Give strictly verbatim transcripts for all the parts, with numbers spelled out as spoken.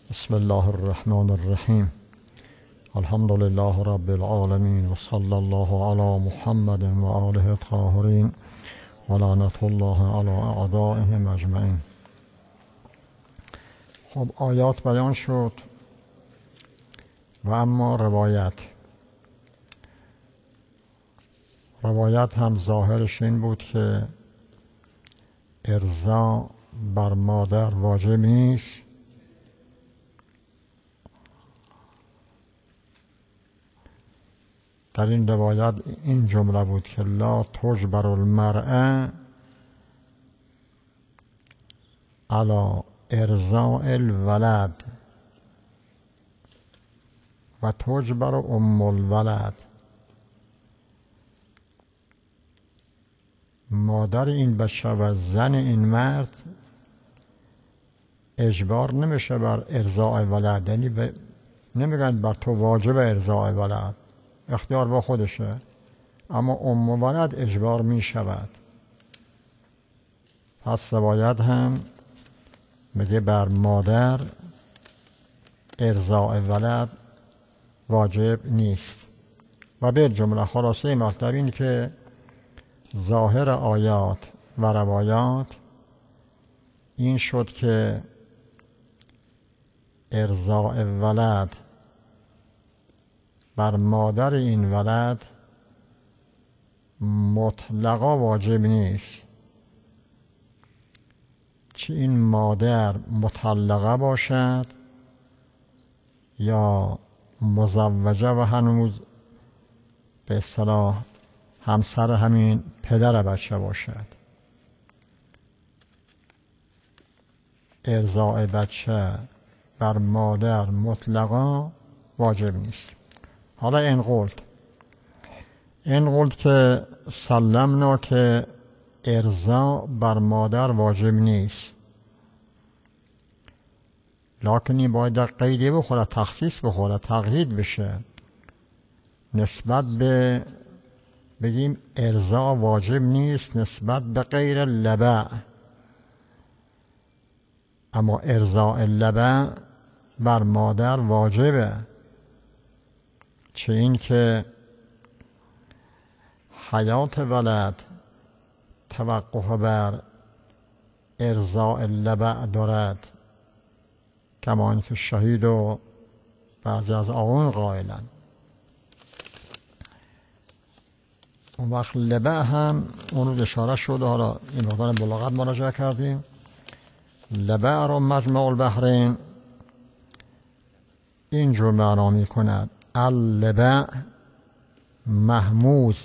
بسم الله الرحمن الرحیم. الحمد لله رب العالمین و صلی الله علی محمد و آله الطاهرین و لعنت الله علی اعدائهم اجمعین. خب آیات بیان شد و اما روایت روایت هم ظاهرش این بود که ارضاء بر مادر واجب نیست، در این روایت این جمله بود که لا تجبر المرأة على ارضاء الولد و تجبر ام الولد. مادر این بچه و زن این مرد اجبار نمیشه بر ارضاء ولد، یعنی ب... نمیگن بر تو واجب ارضاء ولد، اختیار با خودشه، اما ام ولد اجبار می شود. پس روایت هم میگه بر مادر ارضاء ولد واجب نیست. و به جمله خلاصه مطلب این که ظاهر آیات و روایات این شد که ارضاء ولد بر مادر این ولد مطلقا واجب نیست، چه این مادر مطلقه باشد یا مزوجه و هنوز به اصطلاح همسر همین پدر بچه باشد. ارضاء بچه بر مادر مطلقا واجب نیست. حالا این قلت این قلت که سلمنا که ارضاء بر مادر واجب نیست، لکن این باید قیدی بخوره، تخصیص بخوره، تقیید بشه. نسبت به بگیم ارضاء واجب نیست نسبت به غیر لبع، اما ارضاء لبع بر مادر واجبه، چه این که حیات ولد توقف بر ارضاء لبع دارد، کما اینکه شهید و بعضی از آقایون قائلن. اون وقت لبع هم اون رو اشاره شده، حالا این مقدار بلاغت مراجعه کردیم. لبع رو مجمع البحرین اینجور معنا می کند: اللبع محموز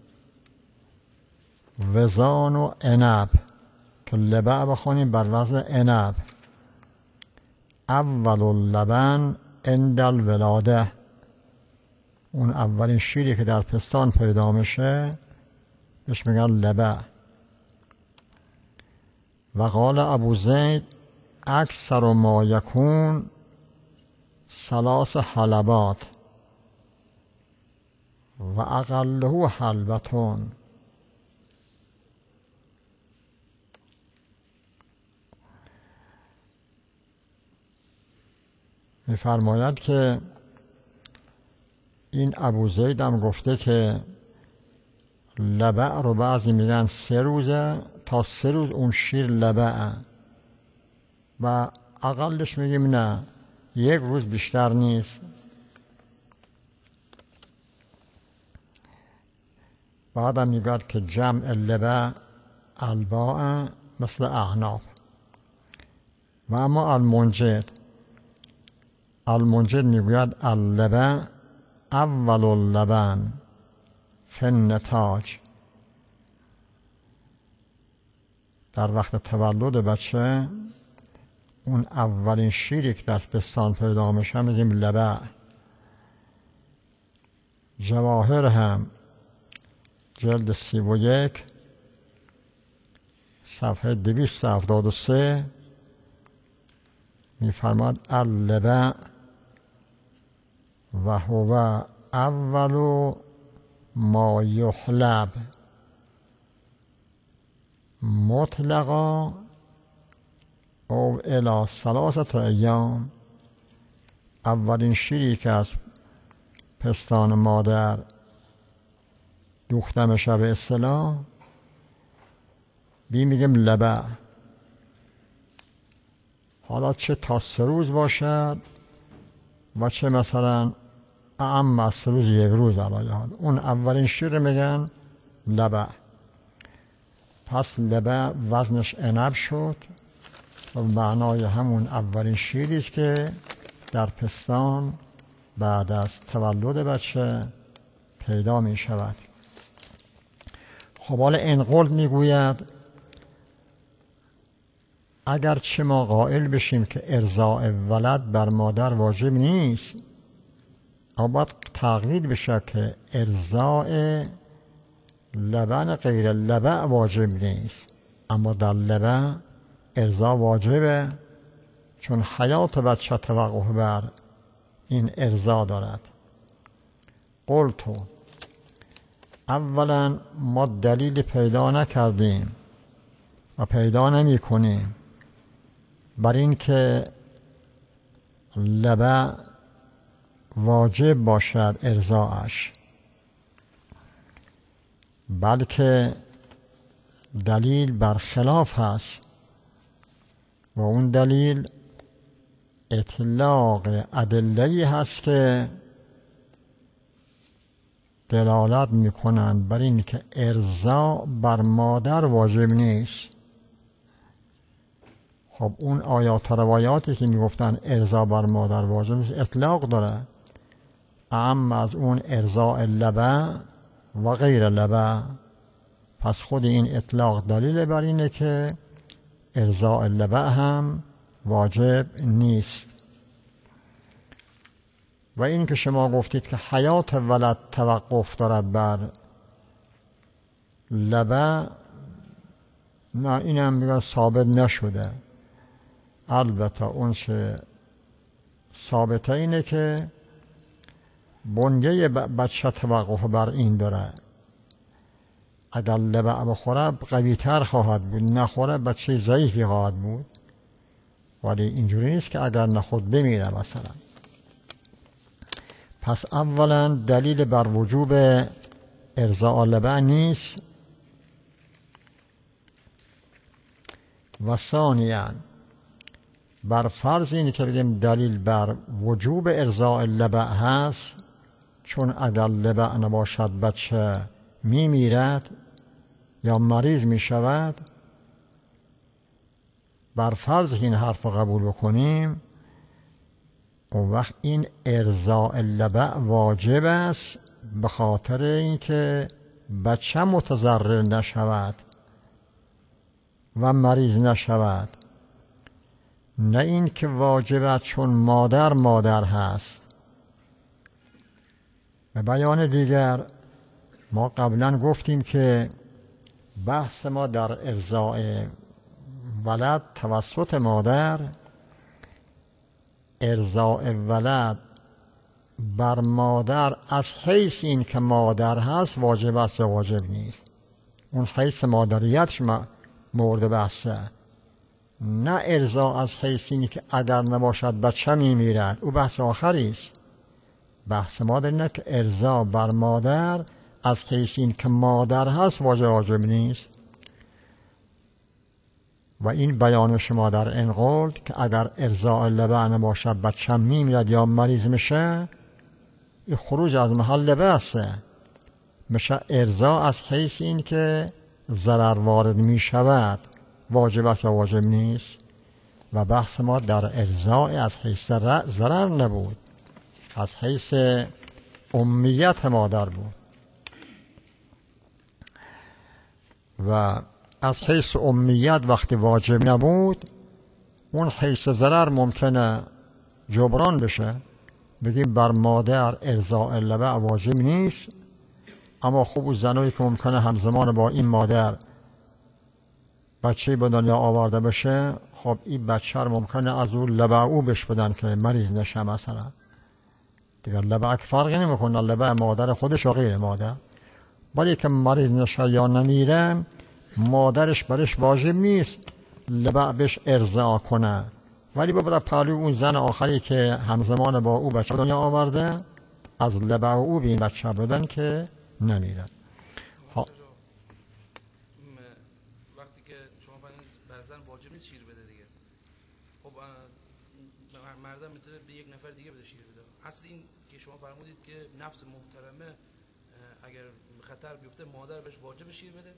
وزان و عنب، که لبع بخونیم بر وزن عنب. اول اللبن عند الولاده، اون اولین شیری که در پستان پیدا میشه بهش میگن لبع. و قال ابو زید اکثر ما یکون ثلاث حلبات و اقله حلبتون. میفرماید که این ابو زید هم گفته که لبع رو بعضی میگن سه روزه، تا سه روز اون شیر لبع، و اقلش میگیم نه یک روز بیشتر نیست. بعدم میگوید که جمع لبع الباء مثل اعناب. و اما المنجد المنجد میگوید اللبع اول اللبن فی النتاج، در وقت تولد بچه اون اولین شیری که در پستان پیدا میشه میگیم لبع. جواهر هم جلد سی و یک صفحه دویست و هفتاد و سه میفرماد اللبع و هو اول ما یحلب مطلقا او الی ثلاثه ایام اولین شیری که از پستان مادر دوخته میشه به اصطلاح بی میگم لبع. حالا چه تا سه روز باشد و چه مثلا اعم از سه روز یک روز علایه حال، اون اولین شیر میگن لبع. پس لبع وزنش عنب شد و معنای همون اولین شیری است که در پستان بعد از تولد بچه پیدا می شود. خب حالا انقلب می گوید اگر چه ما قائل بشیم که ارضاء ولد بر مادر واجب نیست، اما باید تقیید بشه که ارضاء لبن غیر لبع واجب نیست، اما در لبع ارضاء واجبه، چون حیات بچه توقف بر این ارضاء دارد. قلتو، اولا ما دلیل پیدا نکردیم و پیدا نمی کنیم بر این که لبع واجب باشد ارضاءش، بلکه دلیل برخلاف هست و اون دلیل اطلاق ادله‌ای هست که دلالت میکنند بر این که ارضاء بر مادر واجب نیست. خب اون آیات و روایاتی که میگفتن ارضاء بر مادر واجب نیست اطلاق داره، اما از اون ارضاء لبع و غیر لبع. پس خود این اطلاق دلیل بر اینه که ارضاء لبع هم واجب نیست. و این که شما گفتید که حیات ولد توقف دارد بر لبع، نه، اینم میگن ثابت نشده. البته اون چه ثابته اینه که بنیه بچه توقف بر این داره. اگر لبع بخوره قوی تر خواهد بود، نخوره بچه ضعیفی خواهد بود. ولی اینجوری نیست که اگر نخورد بمیره مثلا. پس اولا دلیل بر وجوب ارضاء لبع نیست، و ثانیاً بر فرض اینه که بگیم دلیل بر وجوب ارضاء لبع هست، چون اگر لبع نباشد بچه می میرد یا مریض می شود. بر فرض این حرف رو قبول بکنیم، اون وقت این ارضاء لبع واجب است، به خاطر اینکه بچه متضرر نشود و مریض نشود، نه این که واجب است چون مادر مادر هست. به بیان دیگر ما قبلا گفتیم که بحث ما در ارضاء ولد توسط مادر، ارضاء ولد بر مادر از حیث این که مادر هست واجب است یا واجب نیست. اون حیث مادریتش مورد بحثه، نه ارضاء از حیث اینی که اگر نباشد بچه می میرد، او بحث آخری است. بحث مادر اینه که ارضاء بر مادر از حیث این که مادر هست واجب واجب نیست. و این بیان شما در انقلب که اگر ارضاء لبع نباشد بچه می میرد یا مریض میشه، این خروج از محل بحثه، میشه ارضاء از حیث این که ضرر وارد می شود واجب است یا واجب نیست. و بحث ما در ارضاء از حیث ضرر نبود، از حیث امیت مادر بود. و از حیث امیت وقتی واجب نبود، اون حیث ضرر ممکنه جبران بشه. بگیم بر مادر ارضاء لبع واجب نیست، اما خوب زنایی که ممکنه همزمان با این مادر بچه به دنیا آورده بشه، خب این بچه رو ممکنه از اون لبع او بش بدن که مریض نشه مثلا. دیگر لبع که فرقی نمیکنه، لبع مادر خودش و غیر مادر. ولی که مریض نشه یا نمیره، مادرش برش واجب نیست لبع بش ارضاء کنه، ولی ببره پهلو اون زن آخری که همزمان با او بچه دنیا آورده، از لبع او به این بچه بدن که نمیره. ها وقتی که شما فرمودید بر زن واجب نیست شیر بده دیگه، خب مردم میتونه به یک نفر دیگه بده شیر بده. اصل این که شما فرمودید که نفس محترمه اگر خطر بیفته مادر بهش واجب شیر بده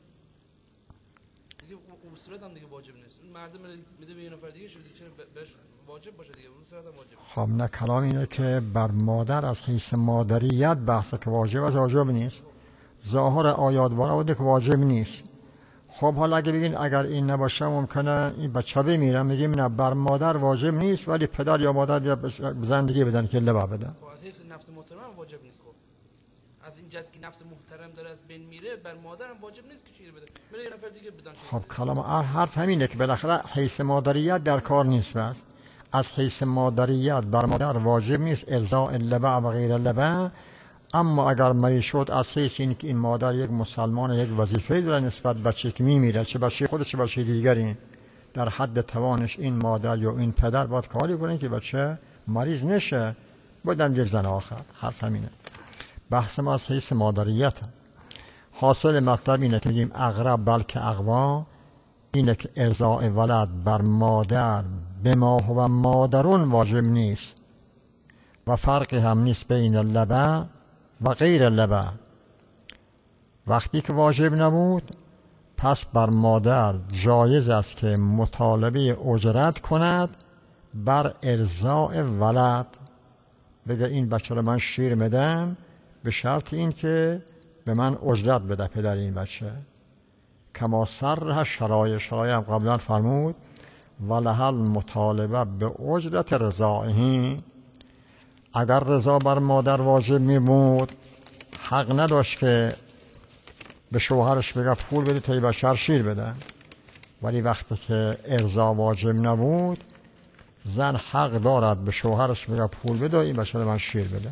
دیگه، اون صورت هم دیگه واجب نیست. اون مرد میده به یه نفر دیگه شده، چرا بهش واجب باشه دیگه؟ اون صورت هم واجب. خب نه، کلام اینه که بر مادر از حیث مادریت بحثه که واجب از واجب نیست. ظاهر آیات بوده که واجب نیست. خب حالا اگه بگین اگر این نباشه ممکنه این بچه بمیره، میگیم نه، بر مادر واجب نیست ولی پدر یا مادر یا زندگی بدن که لبا بدن. خب از حیث نفس محترم هم واجب نیست. خب از این جد که نفس محترم داره از بین میره، بر مادر هم واجب نیست که شیر بده، بره یه نفر دیگه بدن شیر. خب کلام حرف همینه که بالاخره حیث مادریت در کار نیست. بس از حیث مادریت بر مادر واجب نیست ارضاء لبع و غیر لبع، اما اگر مریض شد از حیث این که این مادر یک مسلمان یک وظیفه داره نسبت بچه که میمیره، چه بچه خودش چه بچه دیگری، در حد توانش این مادر یا این پدر باید کاری کنه که بچه مریض نشه، بدن یک زن آخر. حرف همینه. بحث ما از حیث مادریت. حاصل مطلب اینه که میگیم اغرب بلکه اقوا، اینه که ارضاء ولد بر مادر به ما و مادرون واجب نیست و فرقی هم نیست بین لبع و غیر لبع. وقتی که واجب نبود پس بر مادر جایز است که مطالبه اجرت کند بر ارضاء ولد، بگه این بچه رو من شیر میدم به شرط این که به من اجرت بده پدر این بچه. کما صرح شرایع، شرایع هم قبلا فرمود ولها المطالبه به اجرت رضائه. اگر رضا بر مادر واجب می بود حق نداشت که به شوهرش بگه پول بده تا این بچه شیر بده، ولی وقتی که ارضا واجب نبود زن حق دارد به شوهرش بگه پول بده این بچه من شیر بده.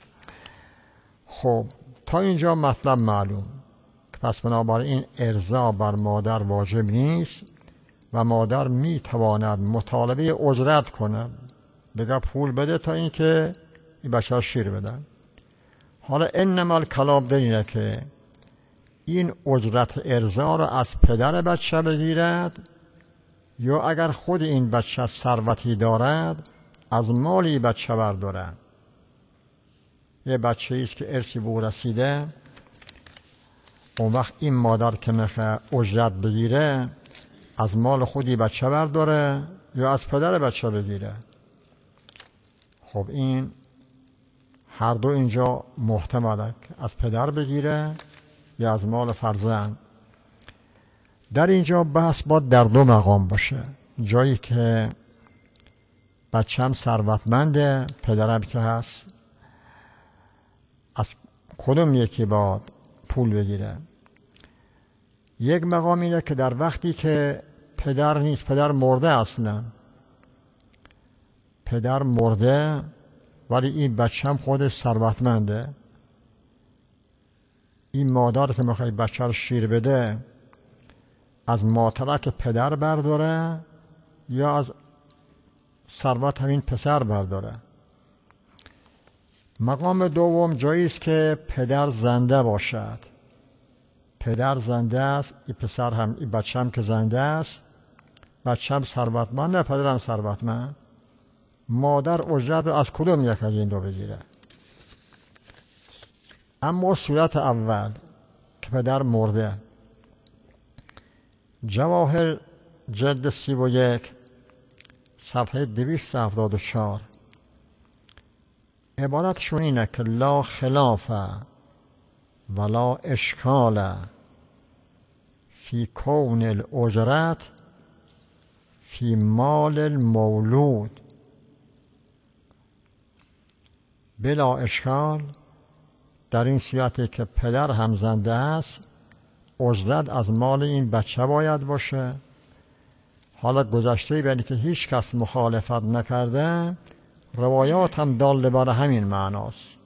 خب تا اینجا مطلب معلوم که پس بنابراین ارضا بر مادر واجب نیست و مادر می تواند مطالبه اجرت کنه، بگه پول بده تا اینکه این بچه شیر بدن. حالا انما الکلام در اینه که این اجرت ارضا رو از پدر بچه بگیرد یا اگر خود این بچه ثروتی دارد از مالی بچه بردارد. یه بچه ایست که ارثی به او رسیده، اون وقت این مادر که میخواد اجرت بگیره از مال خودی بچه برداره یا از پدر بچه بگیره. خب این هر دو اینجا محتمله، از پدر بگیره یا از مال فرزند. در اینجا بحث باید در دو مقام باشه، جایی که بچه‌م ثروتمنده پدرم که هست، از کدوم یکی باید پول بگیره. یک مقام اینه که در وقتی که پدر نیست، پدر مرده، اصلا پدر مرده ولی این بچه هم خودش ثروتمنده، این مادر که میخوای بچه رو شیر بده از ماترک پدر برداره یا از ثروت همین پسر برداره. مقام دوم جایی است که پدر زنده باشد، پدر زنده است، این پسر هم، این بچه هم که زنده است، بچه هم ثروتمنده، پدر هم ثروتمند، مادر اجرت از کدوم یک از این دو بگیره. اما صورت اول که پدر مرده، جواهر جلد سی و یک صفحه دویست و هفتاد و چهار عبارتشون اینه که لا خلاف ولا اشکال فی کون الاجرت فی مال المولود. بلا اشکال در این صورتی که پدر هم زنده است اجرت از مال این بچه باید باشه. حالا گذشته بینی که هیچ کس مخالفت نکرده، روایات هم دال بر همین معناست.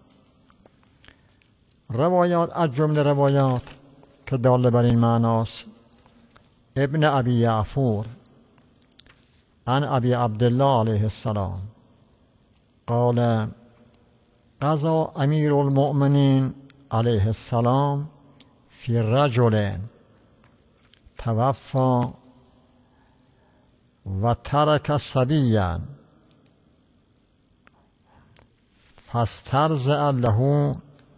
روایات از جمله روایات که دال بر این معناست، ابن ابی یعفور عن ابی عبدالله علیه السلام قال قضى امیر المؤمنین علیه السلام فی رجل توفى و ترک صبیا فاسترضع له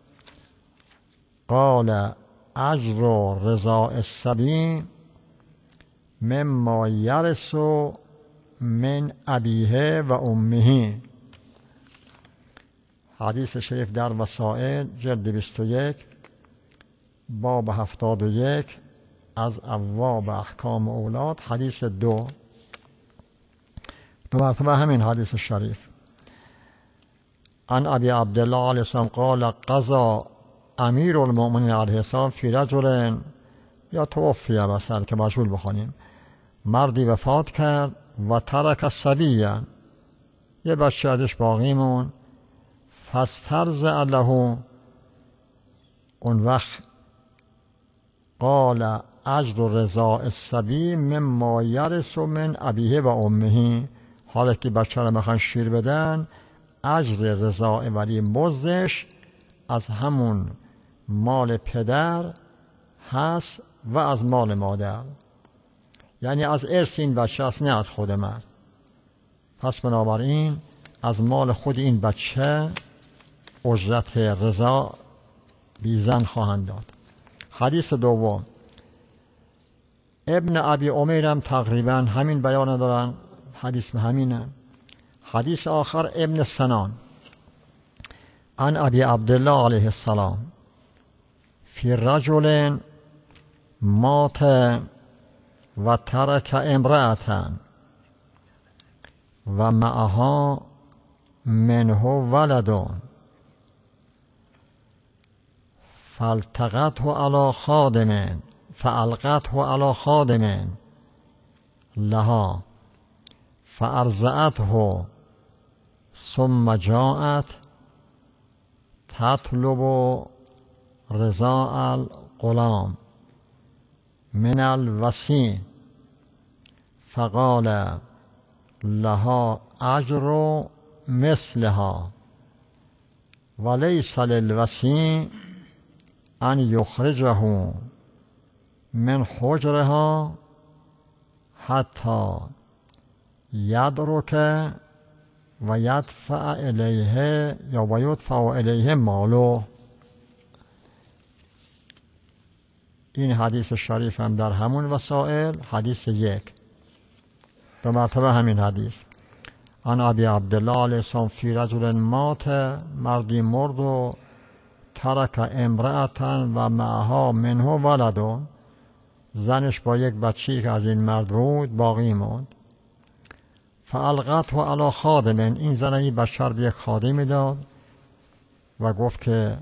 قال اجر رضاع الصبی مما یرث من ابیه و امه. حدیث شریف در وسائل جلد بیست و یک باب هفتاد و یک از ابواب احکام اولاد، حدیث دو دو مرتبه همین حدیث شریف. عن ابی عبدالله علیه السلام قال قضى امیر المؤمنین علیه السلام فی رجل، یا توفی مثلا که مجهول بخونیم، مردی وفات کرد و ترک صبیا، یه بچه ازش باقی مون، فاسترضع له، اون وقت قال اجر رضاع الصبی مما یرث من ابیه و امه، حالا که بچه رو میخوان شیر بدن، اجر رضاع ولی مزدش از همون مال پدر هست و از مال مادر، یعنی از ارث این بچه است، نه از خود مرد. پس بنابراین از مال خود این بچه اجرت رضاع بی زن خواهند داد. حدیث دوم ابن ابی عمیرم تقریبا همین بیان دارن، حدیث همینه. حدیث آخر ابن سنان عن ابی عبدالله علیه السلام فی رجل مات و ترک امرأة و معها منه ولد فالتقته علی خادم فالقته علی خادم لها فارضعته ثم جاءت تطلب رضاع الغلام من الوصی فقال لها اجر مثلها وليس للوصی ان یخرجه من حجرها حتی یدرک و یدفع الیه یا و یدفع الیه مالو. این حدیث شریف هم در همون وسائل، حدیث یک، دو مرتبه همین حدیث. عن ابی عبدالله علیه السلام فی رجل مات، مردی مرد و ترک امرأة و معها منه ولد، زنش با یک بچه‌ای که از این مرد بود باقی موند. فالقته علی خادم، این زن این بچه رو به یک خادمی داد و گفت که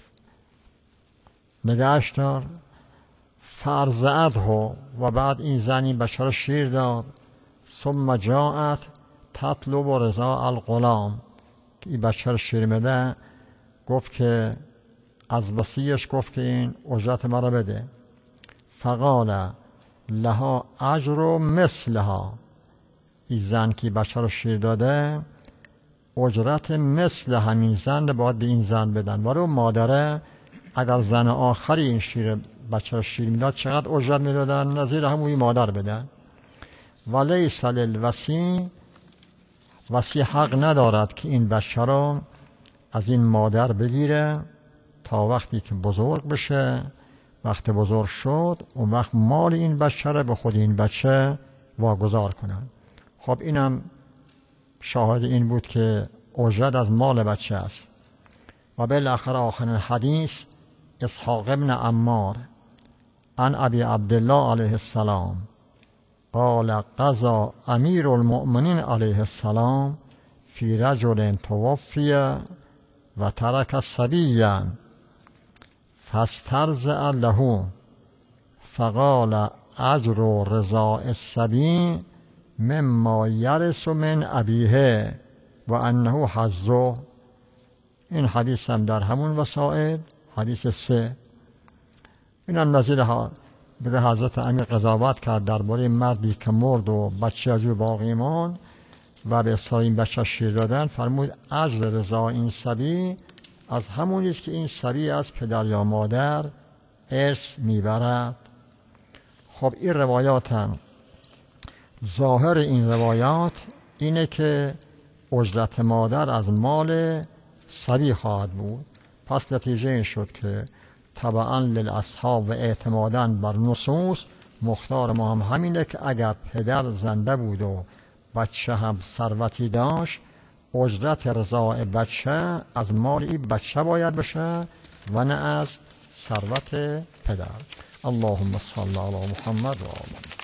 نگهش دار. فارضعته، و بعد این زن این بچه رو شیر داد. ثم جاءت تطلب رضاع الغلام، این بچه رو شیر میده، گفت که از وصیش گفت که این اجرت مرا بده. فقال لها اجر مثلها، این زن که بچه رو شیر داده اجرت مثل همین زن باید به این زن بدن. ولی مادره اگر زن آخری این شیر بچه رو شیر میداد چقدر اجرت میدادن؟ نظیر همون مادر بدن. ولیس للوصی، وصی حق ندارد که این بچه رو از این مادر بگیره تا وقتی که بزرگ بشه. وقت بزرگ شد اون وقت مال این بچه رو به خود این بچه واگذار کنن. خب اینم شاهد این بود که اجرت از مال بچه است. و بالاخره آخر حدیث اسحاق ابن عمار عن ابی عبدالله علیه السلام قال قضى امیر المؤمنین علیه السلام فی رجل توفی و ترک صبیا فاسترضع له فقال اجر رضاع الصبی مما یرث من ابیه و انه حظه. این حدیث هم در همون وسائل، حدیث سه. این هم نظیر بده حضرت امیر قضاوت کرد درباره مردی که مرد و بچه از او باقی ماند و به اصطلاح این بچه شیر دادن، فرمود اجر رضا این صبی از همونی است که این صبی از پدر یا مادر ارث میبرد. خب این روایات هم ظاهر این روایات اینه که اجرت مادر از مال صبی خواهد بود. پس نتیجه این شد که تبعا للاصحاب و اعتمادا بر نصوص مختار ما هم همینه که اگر پدر زنده بود و بچه هم ثروتی داشت، اجرت رضاع بچه از مال این بچه باید بشه و نه از ثروت پدر. اللهم صل علی محمد و آله.